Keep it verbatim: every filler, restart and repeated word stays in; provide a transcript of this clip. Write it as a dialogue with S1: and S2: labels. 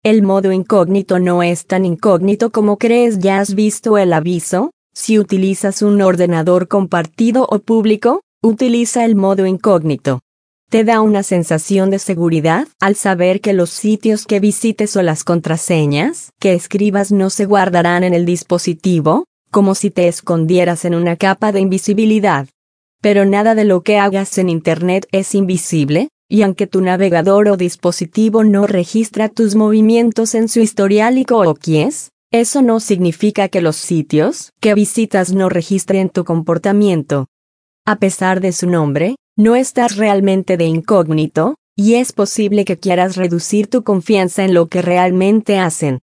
S1: El modo incógnito no es tan incógnito como crees. ¿Ya has visto el aviso? Si utilizas un ordenador compartido o público, utiliza el modo incógnito. Te da una sensación de seguridad al saber que los sitios que visites o las contraseñas que escribas no se guardarán en el dispositivo, como si te escondieras en una capa de invisibilidad. Pero nada de lo que hagas en Internet es invisible, y aunque tu navegador o dispositivo no registra tus movimientos en su historial y cookies, eso no significa que los sitios que visitas no registren tu comportamiento. A pesar de su nombre, no estás realmente de incógnito, y es posible que quieras reducir tu confianza en lo que realmente hacen.